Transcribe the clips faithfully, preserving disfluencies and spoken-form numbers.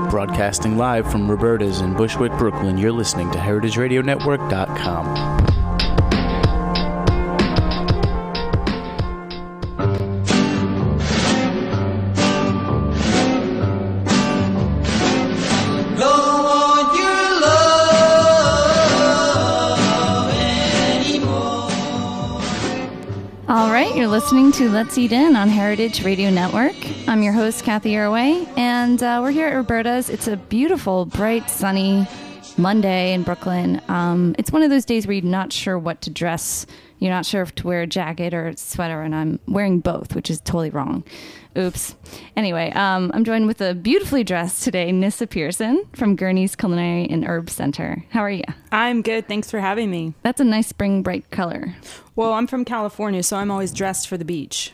Broadcasting live from Roberta's in Bushwick, Brooklyn, you're listening to heritage radio network dot com. All right, you're listening to Let's Eat In on Heritage Radio Network. I'm your host, Kathy Irway, and uh, we're here at Roberta's. It's a beautiful, bright, sunny Monday in Brooklyn. Um, it's one of those days where you're not sure what to dress. You're not sure if to wear a jacket or a sweater, and I'm wearing both, which is totally wrong. Oops. Anyway, um, I'm joined with a beautifully dressed today, Nissa Pearson from Gurney's Culinary and Herb Center. How are you? I'm good. Thanks for having me. That's a nice spring bright color. Well, I'm from California, so I'm always dressed for the beach.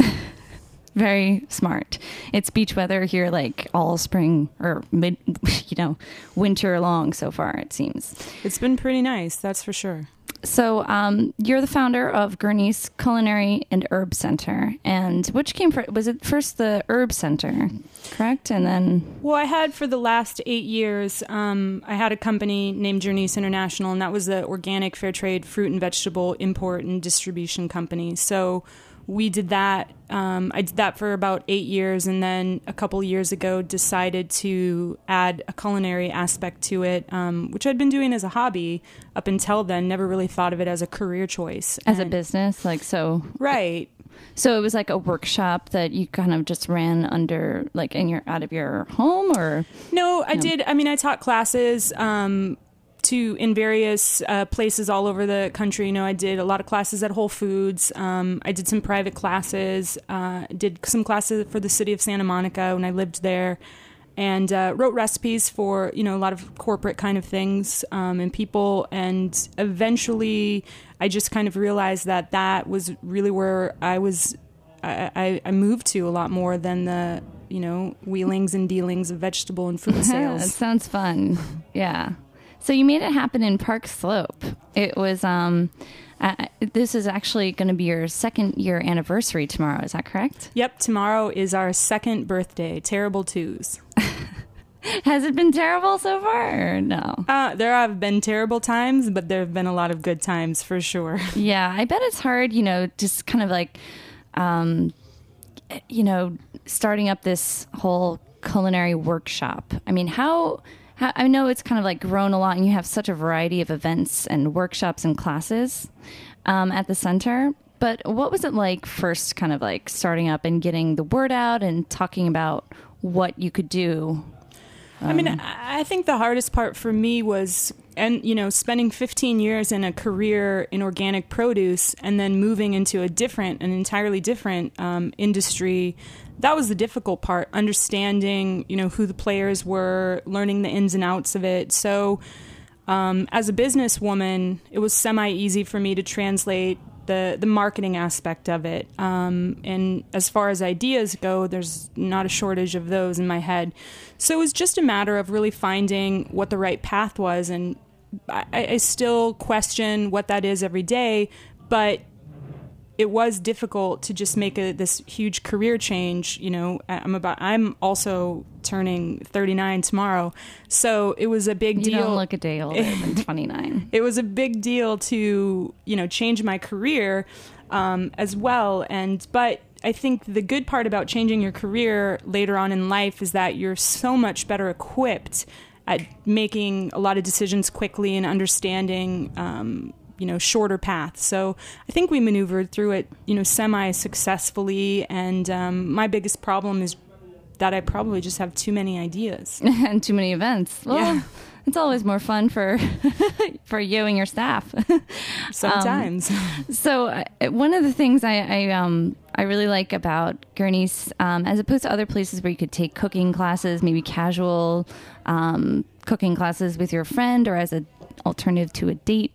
Very smart. It's beach weather here like all spring or mid, you know, winter long so far, it seems. It's been pretty nice, that's for sure. So um, you're the founder of Gurney's Culinary and Herb Center, and which came first? Was it first the Herb Center, correct? And then... Well, I had for the last eight years, um, I had a company named Journeys International, and that was the organic fair trade fruit and vegetable import and distribution company. So we did that. Um, I did that for about eight years, and then a couple years ago decided to add a culinary aspect to it, um, which I'd been doing as a hobby up until then. Never really thought of it as a career choice. As and, a business, like so. Right. So it was like a workshop that you kind of just ran under, like in your out of your home, or no? I no? did. I mean, I taught classes. Um, to in various uh, places all over the country. You know, I did a lot of classes at Whole Foods. Um, I did some private classes, uh, did some classes for the city of Santa Monica when I lived there, and uh, wrote recipes for, you know, a lot of corporate kind of things um, and people. And eventually I just kind of realized that that was really where I was, I, I moved to a lot more than the, you know, wheelings and dealings of vegetable and fruit sales. That sounds fun. Yeah. So you made it happen in Park Slope. It was, um, uh, this is actually going to be your second year anniversary tomorrow. Is that correct? Yep. Tomorrow is our second birthday. Terrible twos. Has it been terrible so far or no? Uh, there have been terrible times, but there have been a lot of good times for sure. Yeah. I bet it's hard, you know, just kind of like, um, you know, starting up this whole culinary workshop. I mean, how... I know it's kind of like grown a lot, and you have such a variety of events and workshops and classes um, at the center. But what was it like first kind of like starting up and getting the word out and talking about what you could do? Um, I mean, I think the hardest part for me was, and you know, spending fifteen years in a career in organic produce and then moving into a different, an entirely different um, industry. That was the difficult part, understanding, you know, who the players were, learning the ins and outs of it. So um, as a businesswoman, it was semi-easy for me to translate the, the marketing aspect of it. Um, and as far as ideas go, there's not a shortage of those in my head. So it was just a matter of really finding what the right path was. And I, I still question what that is every day, but it was difficult to just make a, this huge career change. You know, I'm about, I'm also turning thirty-nine tomorrow. So it was a big you deal. You don't look a day older than twenty-nine. It was a big deal to, you know, change my career um, as well. And, but I think the good part about changing your career later on in life is that you're so much better equipped at making a lot of decisions quickly and understanding, um, you know, shorter paths. So I think we maneuvered through it, you know, semi-successfully. And um, my biggest problem is that I probably just have too many ideas. And too many events. Well, yeah. It's always more fun for for you and your staff. Sometimes. Um, so uh, one of the things I, I, um, I really like about Gurney's, um, as opposed to other places where you could take cooking classes, maybe casual um, cooking classes with your friend or as an alternative to a date,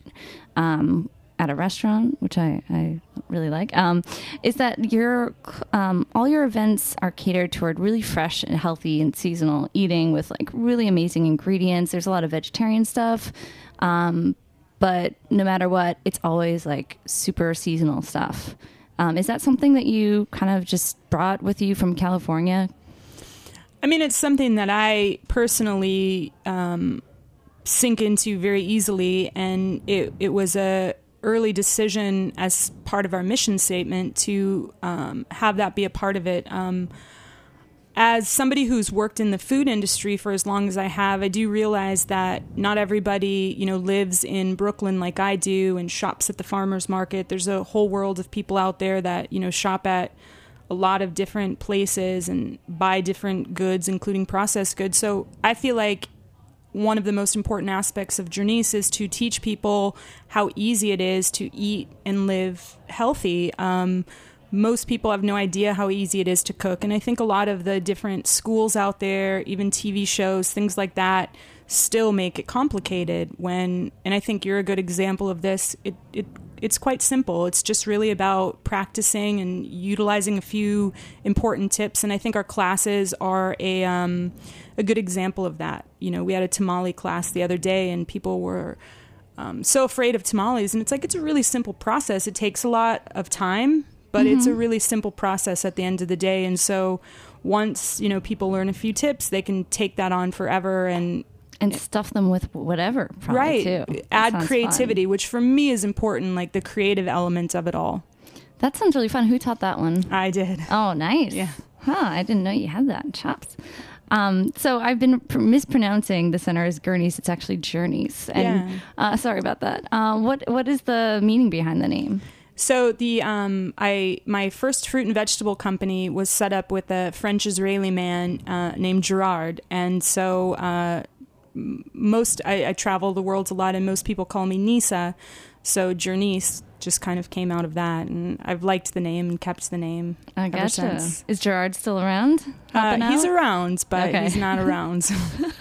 um, at a restaurant, which I, I really like, um, is that your um, all your events are catered toward really fresh and healthy and seasonal eating with like really amazing ingredients. There's a lot of vegetarian stuff, um, but no matter what, it's always like super seasonal stuff. Um, is that something that you kind of just brought with you from California? I mean, it's something that I personally um, sink into very easily, and it, it was a early decision as part of our mission statement to um, have that be a part of it. Um, as somebody who's worked in the food industry for as long as I have, I do realize that not everybody, you know, lives in Brooklyn like I do and shops at the farmer's market. There's a whole world of people out there that, you know, shop at a lot of different places and buy different goods, including processed goods. So I feel like one of the most important aspects of Journeys is to teach people how easy it is to eat and live healthy. Um, most people have no idea how easy it is to cook. And I think a lot of the different schools out there, even T V shows, things like that, still make it complicated when, and I think you're a good example of this, it, it it's quite simple. It's just really about practicing and utilizing a few important tips. And I think our classes are a um, a good example of that. You know, we had a tamale class the other day and people were um, so afraid of tamales. And it's like, it's a really simple process. It takes a lot of time, but mm-hmm. it's a really simple process at the end of the day. And so once, you know, people learn a few tips, they can take that on forever and And stuff them with whatever, probably, right. too. Add creativity, fun. Which for me is important, like the creative element of it all. That sounds really fun. Who taught that one? I did. Oh, nice. Yeah. Huh, I didn't know you had that in chops. Um, so I've been pr- mispronouncing the center as Gurneys. It's actually Journeys. And, yeah. Uh, sorry about that. Uh, what What is the meaning behind the name? So the um, I my first fruit and vegetable company was set up with a French Israeli man uh, named Gerard, and so uh, most I, I travel the world a lot, and most people call me Nisa. So Journeys just kind of came out of that, and I've liked the name and kept the name. I ever gotcha. since. Is Gerard still around? Uh, he's out? around, but okay. he's not around.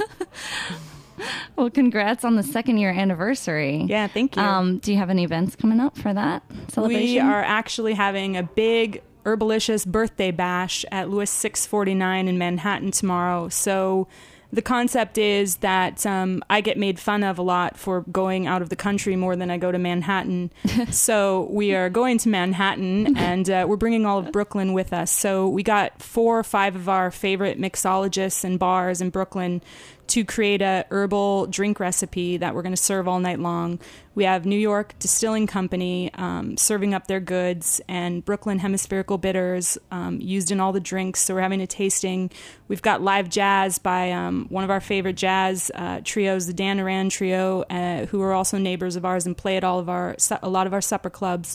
Well, congrats on the second year anniversary. Yeah, thank you. Um, do you have any events coming up for that celebration? We are actually having a big Herbalicious birthday bash at Lewis six forty-nine in Manhattan tomorrow. So the concept is that um, I get made fun of a lot for going out of the country more than I go to Manhattan. So we are going to Manhattan, and uh, we're bringing all of Brooklyn with us. So we got four or five of our favorite mixologists and bars in Brooklyn to create a herbal drink recipe that we're going to serve all night long. We have New York Distilling Company um, serving up their goods, and Brooklyn Hemispherical Bitters um, used in all the drinks. So we're having a tasting. We've got live jazz by um, one of our favorite jazz uh, trios, the Dan Aran Trio, uh, who are also neighbors of ours and play at all of our a lot of our supper clubs.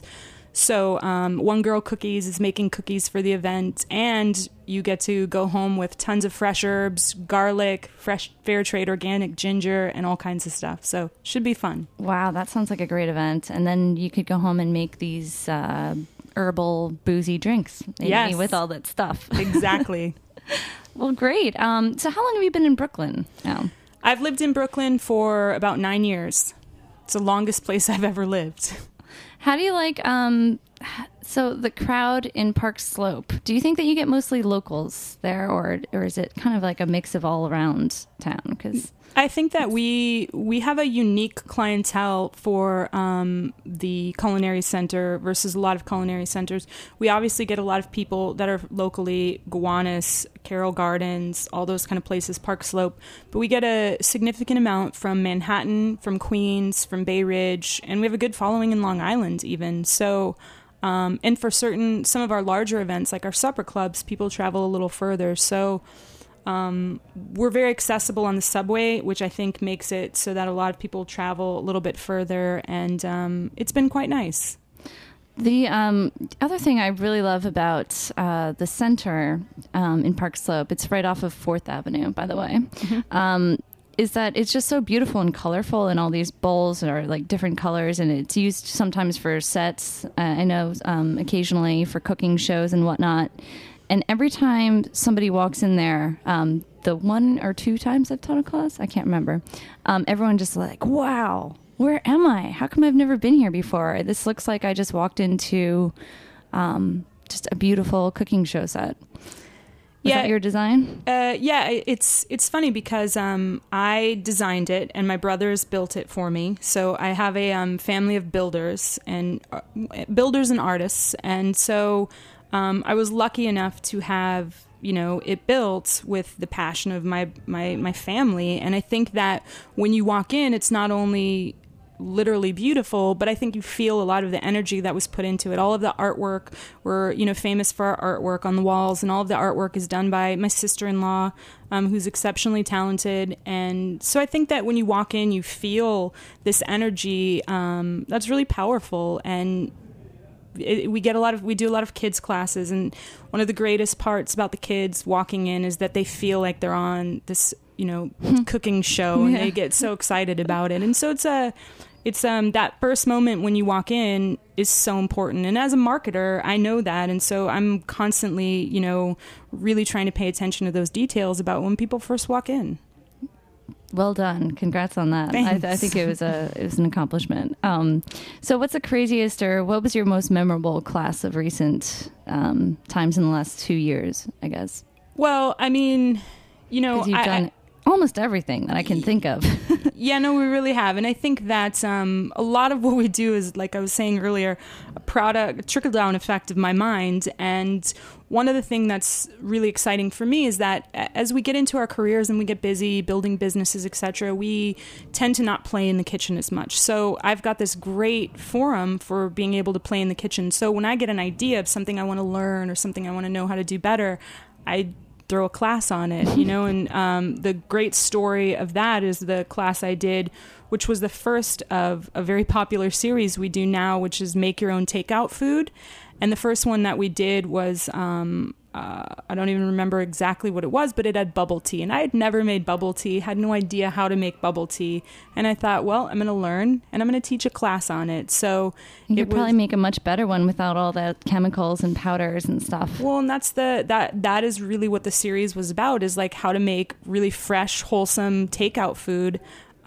So um, One Girl Cookies is making cookies for the event, and you get to go home with tons of fresh herbs, garlic, fresh fair trade organic ginger, and all kinds of stuff. So should be fun. Wow, that sounds like a great event. And then you could go home and make these uh, herbal boozy drinks maybe, yes. with all that stuff. Exactly. Well, great. Um, so how long have you been in Brooklyn now? I've lived in Brooklyn for about nine years. It's the longest place I've ever lived. How do you like, um, so the crowd in Park Slope, do you think that you get mostly locals there, or or is it kind of like a mix of all around town? Because I think that we we have a unique clientele for um, the culinary center versus a lot of culinary centers. We obviously get a lot of people that are locally, Gowanus, Carroll Gardens, all those kind of places, Park Slope. But we get a significant amount from Manhattan, from Queens, from Bay Ridge, and we have a good following in Long Island even. So, um, and for certain, some of our larger events, like our supper clubs, people travel a little further. So Um, we're very accessible on the subway, which I think makes it so that a lot of people travel a little bit further, and um, it's been quite nice. The um, other thing I really love about uh, the center um, in Park Slope, it's right off of fourth Avenue, by the way, mm-hmm. um, is that it's just so beautiful and colorful, and all these bowls are like different colors, and it's used sometimes for sets. Uh, I know um, occasionally for cooking shows and whatnot. And every time somebody walks in there, um, the one or two times I've taught a class, I can't remember, um, everyone just like, wow, where am I? How come I've never been here before? This looks like I just walked into um, just a beautiful cooking show set. Was yeah, that your design? Uh, yeah, it's it's funny because um, I designed it and my brothers built it for me. So I have a um, family of builders and uh, builders and artists, and so um, I was lucky enough to have, you know, it built with the passion of my, my, my family. And I think that when you walk in, it's not only literally beautiful, but I think you feel a lot of the energy that was put into it. All of the artwork, we're, you know, famous for our artwork on the walls, and all of the artwork is done by my sister-in-law, um, who's exceptionally talented. And so I think that when you walk in, you feel this energy um, that's really powerful. And it, we get a lot of, we do a lot of kids classes, and one of the greatest parts about the kids walking in is that they feel like they're on this, you know, cooking show, and yeah. they get so excited about it. And so it's a, it's um that first moment when you walk in is so important. And as a marketer, I know that. And so I'm constantly, you know, really trying to pay attention to those details about when people first walk in. Well done. Congrats on that. I, th- I think it was a it was an accomplishment. Um, so what's the craziest, or what was your most memorable class of recent um, times in the last two years, I guess? Well, I mean, you know, you've I, done I, almost everything that I can think of. Yeah, no, we really have. And I think that um, a lot of what we do is, like I was saying earlier, a product, a trickle-down effect of my mind. And one of the things that's really exciting for me is that as we get into our careers and we get busy building businesses, et cetera, we tend to not play in the kitchen as much. So I've got this great forum for being able to play in the kitchen. So when I get an idea of something I want to learn or something I want to know how to do better, I throw a class on it, you know. And um, the great story of that is the class I did, which was the first of a very popular series we do now, which is make your own takeout food. And the first one that we did was, um, uh, I don't even remember exactly what it was, but it had bubble tea. And I had never made bubble tea, had no idea how to make bubble tea. And I thought, well, I'm going to learn and I'm going to teach a class on it. So you it could probably was, make a much better one without all the chemicals and powders and stuff. Well, and that's the, that, that is really what the series was about, is like how to make really fresh, wholesome takeout food.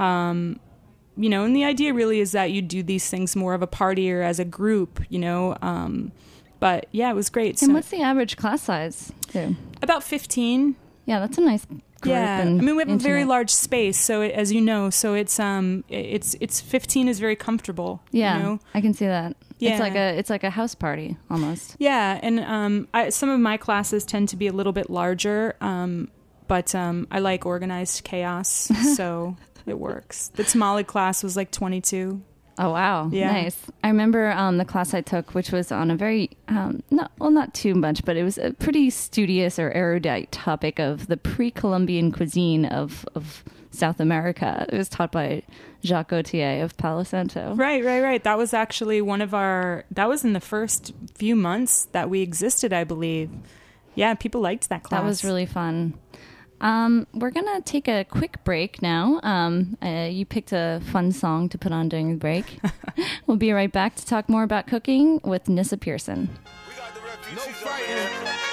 Um, you know, and the idea really is that you do these things more of a party or as a group, you know. Um, but yeah, it was great. And so, what's the average class size too? About fifteen. Yeah, that's a nice group. Yeah, and I mean, we have intimate. a very large space, so it, as you know, so it's um, it's it's fifteen is very comfortable. Yeah, you know? I can see that. Yeah. It's like a it's like a house party almost. Yeah, and um, I, some of my classes tend to be a little bit larger, um, but um, I like organized chaos, so it works. The tamale class was like twenty-two. Oh, wow. Yeah. Nice. I remember um, the class I took, which was on a very, um, not well, not too much, but it was a pretty studious or erudite topic of the pre-Columbian cuisine of, of South America. It was taught by Jacques Gauthier of Palo Santo. Right, right, right. That was actually one of our, that was in the first few months that we existed, I believe. Yeah, people liked that class. That was really fun. Um, we're going to take a quick break now. Um, uh, you picked a fun song to put on during the break. We'll be right back to talk more about cooking with Nissa Pearson. No fighting.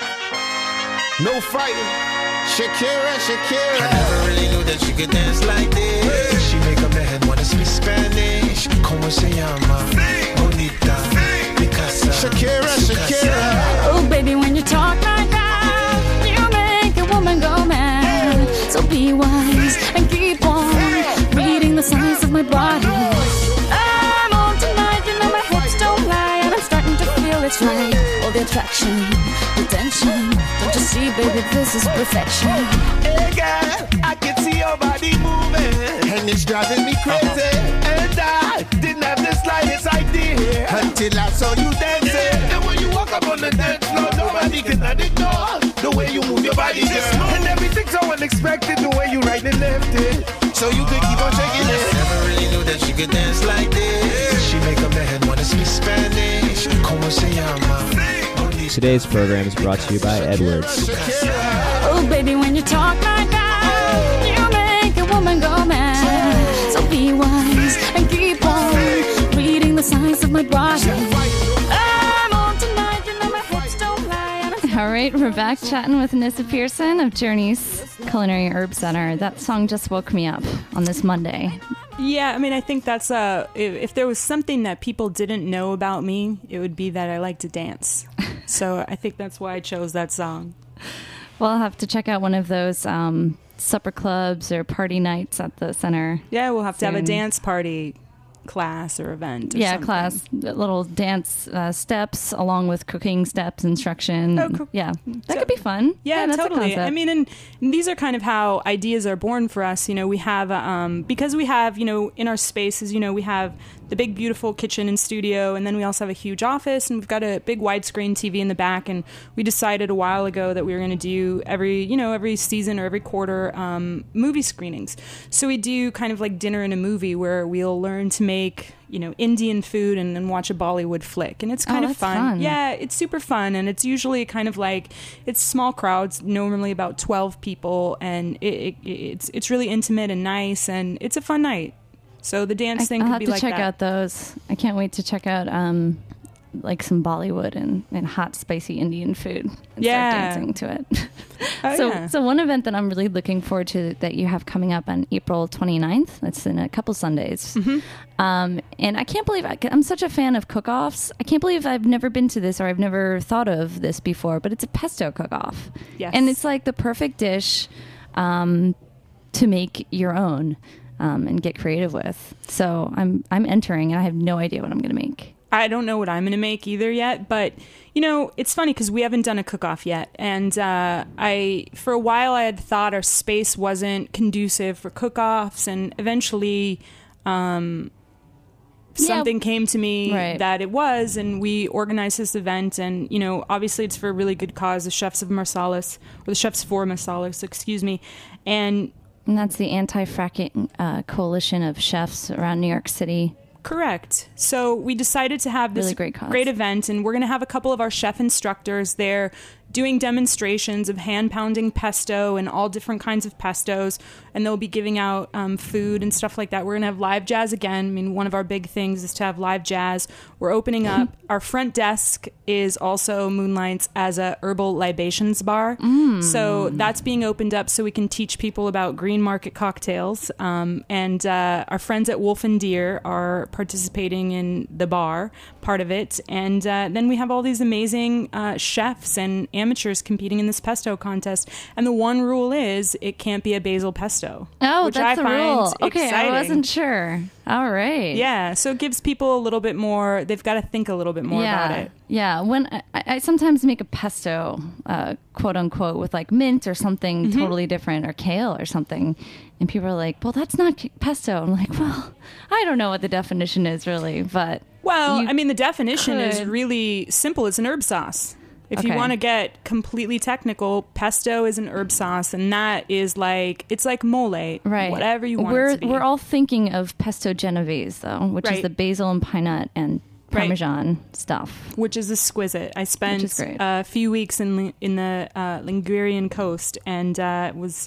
No fighting. Shakira, Shakira. I never really knew that she could dance like this. She make up her head wanna speak Spanish. Como se llama? Bonita. Picasa. Shakira, Shakira. Oh, baby, when you talk like that, you make a woman go mad. So be wise and keep on reading the signs of my body. I'm on tonight, you know my hips don't lie, and I'm starting to feel it's right. All the attraction, the tension. Don't you see, baby, this is perfection. Hey girl, I can see your body moving, and it's driving me crazy. And I didn't have the slightest idea until I saw you dancing. And when you walk up on the dance floor, nobody can ignore the way you move your body, girl. And everything's so unexpected, the way you right and left it, so you could keep on shaking it. Never really knew that she could dance like this. She make up her head wanna speak Spanish. Como se llama? Today's program is brought to you by Edwards. Oh, baby, when you talk like that, you make a woman go mad. So be wise and keep on reading the signs of my body. I'm on tonight, you know my hips don't lie. All right, we're back chatting with Nissa Pearson of Journey's Culinary Herb Center. That song just woke me up on this Monday. Yeah, I mean, I think that's uh, if, if there was something that people didn't know about me, it would be that I like to dance. So I think that's why I chose that song. Well, I'll have to check out one of those um, supper clubs or party nights at the center. Yeah, we'll have to have a soon. dance party. class or event. Or yeah, something. class, little dance uh, steps along with cooking steps instruction. Oh, cool. Yeah, that So- could be fun. Yeah, that's a totally. concept. I mean, and, and these are kind of how ideas are born for us. You know, we have, um, because we have, you know, in our spaces, you know, we have the big, beautiful kitchen and studio, and then we also have a huge office, and we've got a big widescreen T V in the back, and we decided a while ago that we were going to do every, you know, every season or every quarter um, movie screenings. So we do kind of like dinner and a movie where we'll learn to make, you know, Indian food and then watch a Bollywood flick. And it's kind Oh, of that's fun. fun. Yeah, it's super fun. And it's usually kind of like, it's small crowds, normally about twelve people. And it, it, it's it's really intimate and nice. And it's a fun night. So the dance I, thing I'll could have be to like check that. out those. I can't wait to check out um, like some Bollywood and, and hot, spicy Indian food and Yeah. start dancing to it. Oh, so, yeah. so one event that I'm really looking forward to that you have coming up on April twenty-ninth, that's in a couple Sundays. Mm-hmm. Um, and I can't believe, I, I'm such a fan of cook-offs. I can't believe I've never been to this or I've never thought of this before, but it's a pesto cook-off. Yes. And it's like the perfect dish um, to make your own. Um, and get creative with. So I'm I'm entering, and I have no idea what I'm going to make. I don't know what I'm going to make either yet, but you know, it's funny because we haven't done a cook-off yet, and uh, I for a while I had thought our space wasn't conducive for cook-offs, and eventually um, Yeah. something came to me Right. that it was, and we organized this event, and you know, obviously it's for a really good cause, the Chefs of Marsalis, or the Chefs for Marsalis, excuse me, and And that's the anti-fracking uh, coalition of chefs around New York City. correct. So we decided to have this Really great cause. great event, and we're going to have a couple of our chef instructors there doing demonstrations of hand pounding pesto and all different kinds of pestos, and they'll be giving out um, food and stuff like that. We're going to have live jazz again. I mean, one of our big things is to have live jazz. We're opening up. Our front desk is also moonlights as a herbal libations bar. Mm. So that's being opened up so we can teach people about green market cocktails. Um, and uh, our friends at Wolf and Deer are participating in the bar part of it. And uh, then we have all these amazing uh, chefs and amateurs competing in this pesto contest. And the one rule is it can't be a basil pesto. Oh, which that's I the find rule. Okay, exciting. I wasn't sure. All right. Yeah, so it gives people a little bit more, they've got to think a little bit more yeah. about it. Yeah. When I, I sometimes make a pesto, uh, quote unquote, with like mint or something Mm-hmm. totally different, or kale or something, and people are like, "Well, that's not pesto." I'm like, "Well, I don't know what the definition is really, but Well, you I mean, the definition is could- really simple. It's an herb sauce. If you Okay. want to get completely technical, pesto is an herb sauce, and that is like, it's like mole, right, whatever you want We're it to be. we're all thinking of pesto genovese though, which is Right. the basil and pine nut and Right. Parmesan stuff. which is exquisite. I spent Which is great. a few weeks in Li- in the uh, Ligurian coast, and uh, was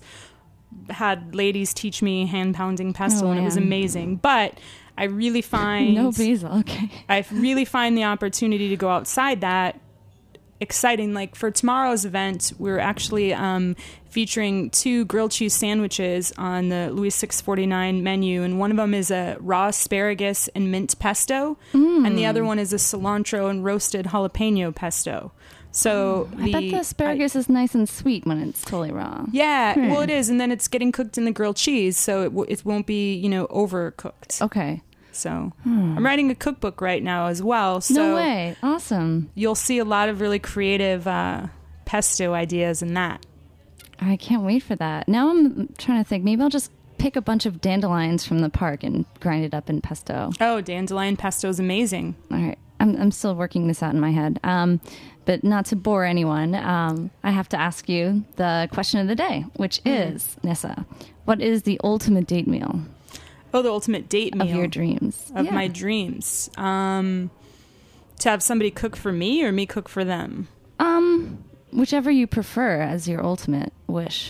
had ladies teach me hand pounding pesto, Oh, and it was man. amazing. But I really find No basil. Okay. I really find the opportunity to go outside that exciting. Like for tomorrow's event, we're actually um, featuring two grilled cheese sandwiches on the Louis six forty-nine menu, and one of them is a raw asparagus and mint pesto, and the other one is a cilantro and roasted jalapeno pesto. So I bet the asparagus is nice and sweet when it's totally raw. yeah, Hmm. well, it is, and then it's getting cooked in the grilled cheese, so it, w- it won't be, you know, overcooked. Okay. So I'm writing a cookbook right now as well. So No way. Awesome. you'll see a lot of really creative uh, pesto ideas in that. I can't wait for that. Now I'm trying to think. Maybe I'll just pick a bunch of dandelions from the park and grind it up in pesto. Oh, dandelion pesto is amazing. All right. I'm, I'm still working this out in my head. Um, but not to bore anyone, um, I have to ask you the question of the day, which is, Nissa, what is the ultimate date meal Oh, the ultimate date meal of your dreams? of Yeah. my dreams. Um, to have somebody cook for me or me cook for them. Um, whichever you prefer as your ultimate wish.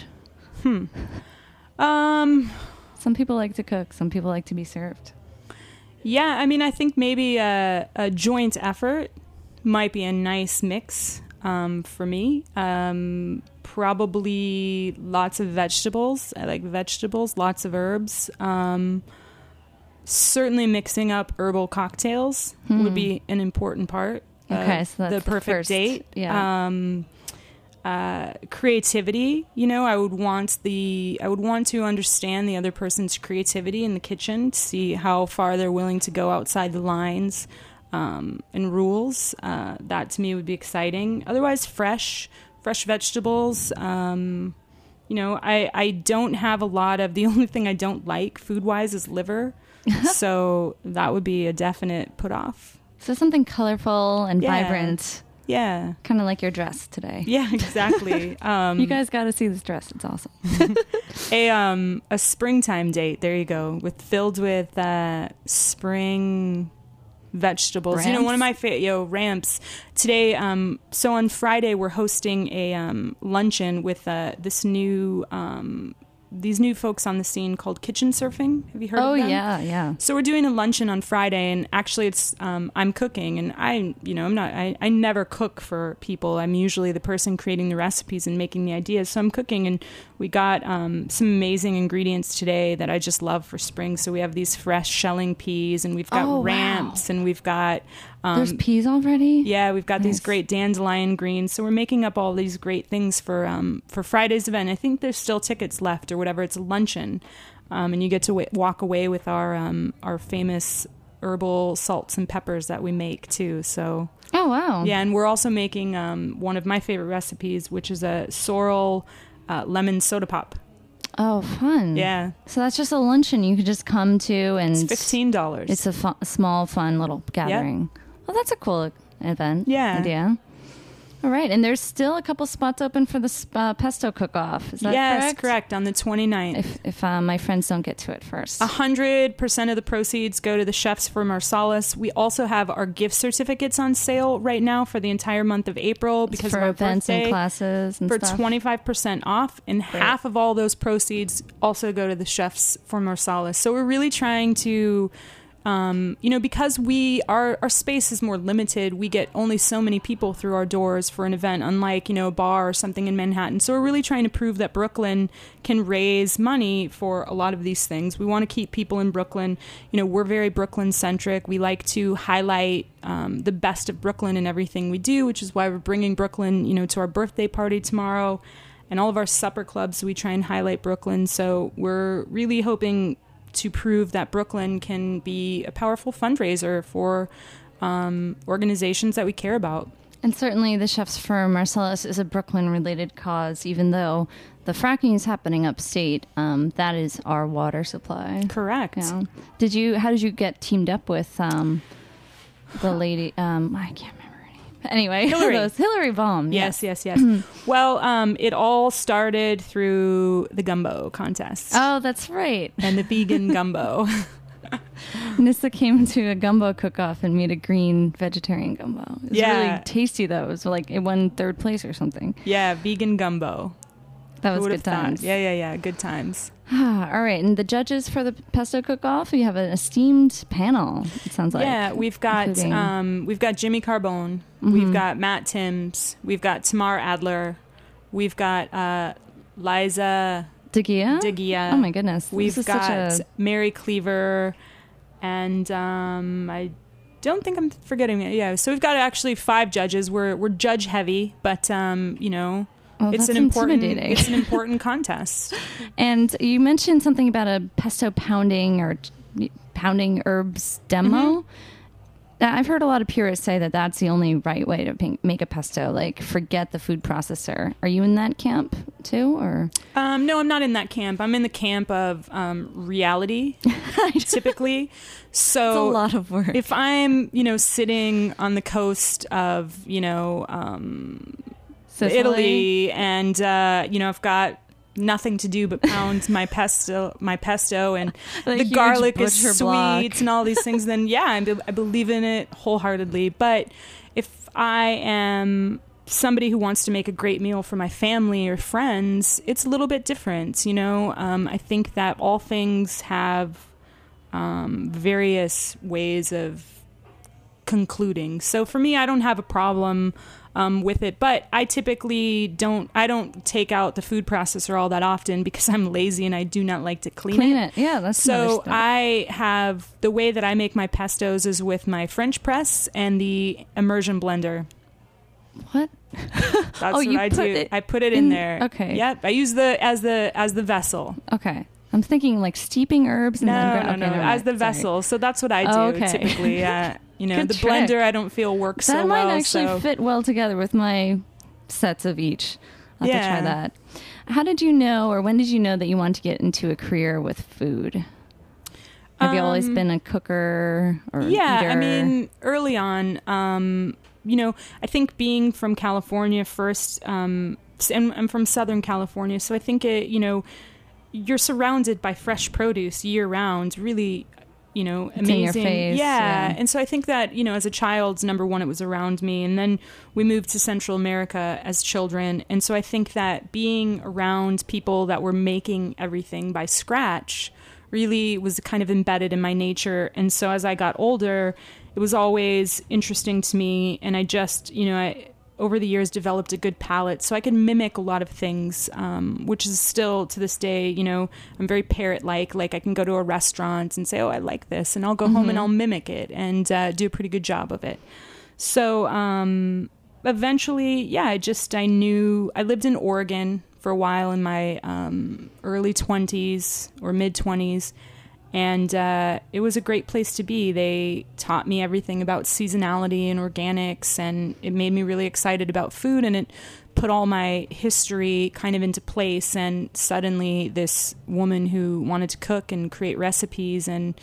Um, Some people like to cook. Some people like to be served. yeah, I mean, I think maybe a, a joint effort might be a nice mix um, for me. Um, probably lots of vegetables. I like vegetables, lots of herbs. Um, certainly mixing up herbal cocktails would be an important part. of Okay, so that's the the perfect first, date. yeah. Um, uh, creativity. You know, I would want the I would want to understand the other person's creativity in the kitchen to see how far they're willing to go outside the lines um, and rules. Uh, that to me would be exciting. Otherwise, fresh fresh vegetables. Um, you know, I I don't have a lot of. The only thing I don't like food wise is liver, so that would be a definite put off. So something colorful and Yeah. vibrant. Yeah. Kind of like your dress today. Yeah, exactly. Um, You guys got to see this dress. It's awesome. a um a springtime date. There you go. With filled with uh, spring vegetables. You know, one of my fa- yo ramps today. Um, so on Friday we're hosting a um luncheon with uh this new um these new folks on the scene called Kitchen Surfing. Have you heard Oh, of them? yeah, yeah. So we're doing a luncheon on Friday, and actually it's um, I'm cooking, and I, you know, I'm not, I, I never cook for people. I'm usually the person creating the recipes and making the ideas. So I'm cooking, and we got um, some amazing ingredients today that I just love for spring. So we have these fresh shelling peas, and we've got Oh, wow. ramps, and we've got um, There's peas already? yeah, we've got Nice. these great dandelion greens. So we're making up all these great things for um, for Friday's event. I think there's still tickets left or whatever. It's a luncheon, um, and you get to w- walk away with our um, our famous herbal salts and peppers that we make too. So Oh, wow. yeah, and we're also making um, one of my favorite recipes, which is a sorrel uh, lemon soda pop. Oh, fun. Yeah, So that's just a luncheon you could just come to, and it's fifteen dollars. it's a, fu- a small, fun little gathering. Well, that's a cool event. Yeah. Idea. All right. And there's still a couple spots open for the uh, pesto cook-off. Is that yes, correct? correct. On the twenty-ninth. If, if uh, my friends don't get to it first. A hundred percent of the proceeds go to the chefs for Marsalis. We also have our gift certificates on sale right now for the entire month of April because for of our events birthday. and classes and For stuff. twenty-five percent off, and Great. half of all those proceeds also go to the chefs for Marsalis. So we're really trying to, um, you know, because we our our space is more limited. We get only so many people through our doors for an event, unlike you know a bar or something in Manhattan. So we're really trying to prove that Brooklyn can raise money for a lot of these things. We want to keep people in Brooklyn. You know, we're very Brooklyn centric. We like to highlight um, the best of Brooklyn in everything we do, which is why we're bringing Brooklyn, you know, to our birthday party tomorrow. And all of our supper clubs, we try and highlight Brooklyn. So we're really hoping to prove that Brooklyn can be a powerful fundraiser for um, organizations that we care about. And certainly the chef's firm, Marcellus, is a Brooklyn-related cause, even though the fracking is happening upstate. Um, that is our water supply. Correct. Yeah. Did you? How did you get teamed up with um, the lady? Um, I can't remember her name. Anyway, Hillary. those, Hillary Baum. Yes, yes, yes. Well, um, it all started through the gumbo contest Oh, that's right. and the vegan gumbo. Nissa came to a gumbo cook-off and made a green vegetarian gumbo. It was Yeah. really tasty, though. It was like it won third place or something. Yeah, vegan gumbo. That Who was would good have thought? times. Yeah, yeah, yeah. Good times. All right, and the judges for the pesto cook-off, you have an esteemed panel. It sounds like. Yeah, we've got including- um, we've got Jimmy Carbone, Mm-hmm. we've got Matt Timms, we've got Tamar Adler, we've got uh, Liza Degia? Degia. Oh my goodness. We've This is got such a, Mary Cleaver, and um, I don't think I'm forgetting it. Yeah, so we've got actually five judges. We're we're judge heavy, but um, you know, oh, it's that's an important intimidating. it's an important contest. And you mentioned something about a pesto pounding or t- pounding herbs demo. Mm-hmm. Now, I've heard a lot of purists say that that's the only right way to pink, make a pesto. Like, forget the food processor. Are you in that camp too, or? Um, no, I'm not in that camp. I'm in the camp of um, reality, typically. So It's a lot of work. if I'm, you know, sitting on the coast of, you know, um, Sicily? Italy, and uh, you know, I've got nothing to do but pound my pesto, my pesto, and The the huge garlic is butcher sweet block. and all these things. Then yeah, I, be- I believe in it wholeheartedly. But if I am somebody who wants to make a great meal for my family or friends, it's a little bit different. You know, um, I think that all things have um, various ways of concluding. So for me, I don't have a problem um, with it, but I typically don't. I don't take out the food processor all that often because I'm lazy and I do not like to clean, Clean it. it. Yeah, that's another So step. I have the way that I make my pestos is with my French press and the immersion blender. What? That's oh, what you I put do. It I put it in, in there. Okay. Yep. I use the as the as the vessel. Okay. I'm thinking like steeping herbs and no, then no, okay, no, no, as the Sorry. vessel. So that's what I do oh, okay. typically. Uh, you know, Good the trick. blender I don't feel works that so might well. actually so. fit well together with my sets of each. I'll have Yeah. to try that. How did you know, or when did you know that you wanted to get into a career with food? Have you always Um, been a cooker or Yeah, eater? I mean, early on, um, you know, I think being from California first, um, and I'm from Southern California, so I think it, you know, you're surrounded by fresh produce year round, really, you know, It's in your amazing. face, yeah. yeah. And so I think that, you know, as a child, number one, it was around me. And then we moved to Central America as children. And so I think that being around people that were making everything by scratch really was kind of embedded in my nature. And so as I got older, it was always interesting to me. And I just, you know, I, over the years developed a good palate so I could mimic a lot of things, um, which is still to this day, you know, I'm very parrot-like. Like I can go to a restaurant and say, oh, I like this. And I'll go mm-hmm. home and I'll mimic it and uh, do a pretty good job of it. So um, eventually, yeah, I just, I knew, I lived in Oregon for a while in my um, early twenties or mid-twenties. And uh, it was a great place to be. They taught me everything about seasonality and organics, and it made me really excited about food, and it put all my history kind of into place. And suddenly this woman who wanted to cook and create recipes, and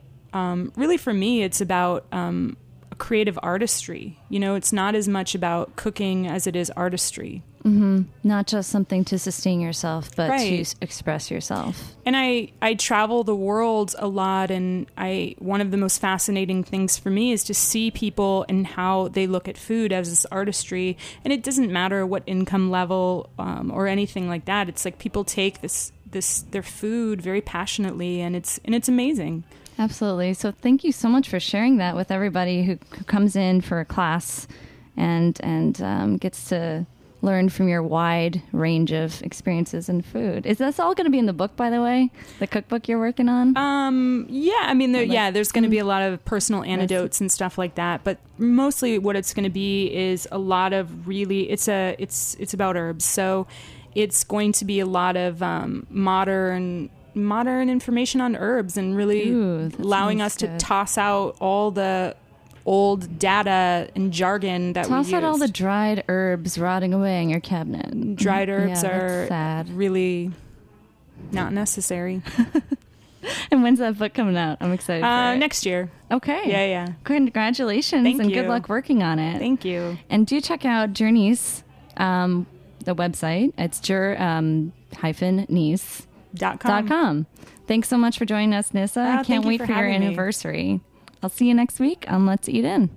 um, really for me, it's about um, a creative artistry. You know, it's not as much about cooking as it is artistry. Mm-hmm. Not just something to sustain yourself, but right. to s- express yourself. And I, I travel the world a lot, and I one of the most fascinating things for me is to see people and how they look at food as this artistry. And it doesn't matter what income level um, or anything like that. It's like people take this this their food very passionately, and it's and it's amazing. Absolutely. So thank you so much for sharing that with everybody who, who comes in for a class and and um, gets to learn from your wide range of experiences in food. Is this all going to be in the book, by the way? The cookbook you're working on? Um, yeah, I mean, there, Like yeah, there's going to be a lot of personal anecdotes and stuff like that, but mostly what it's going to be is a lot of really, it's a, it's, it's about herbs. So it's going to be a lot of um, modern, modern information on herbs, and really Ooh, that allowing sounds us to good. toss out all the old data and jargon that Toss we out all the used. dried herbs rotting away in your cabinet. Dried herbs Yeah, are that's sad. really not necessary. And when's that book coming out? I'm excited Uh, for it. next year. Okay. Yeah, yeah. Congratulations Thank and you. good luck working on it. Thank you. And do check out Journeys, um, the website. It's jur um, hyphen niece Dot dot com. com. Thanks so much for joining us, Nissa. Oh, I can't thank you wait for for, your having me. anniversary. I'll see you next week on Let's Eat In.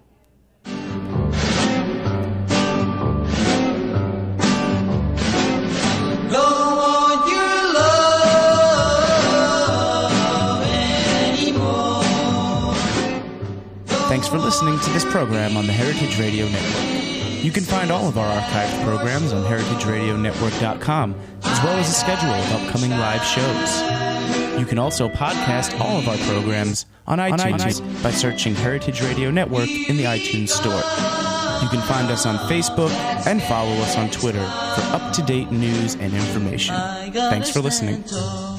Thanks for listening to this program on the Heritage Radio Network. You can find all of our archived programs on heritage radio network dot com, as well as a schedule of upcoming live shows. You can also podcast all of our programs on iTunes, on iTunes by searching Heritage Radio Network in the iTunes Store. You can find us on Facebook and follow us on Twitter for up-to-date news and information. Thanks for listening.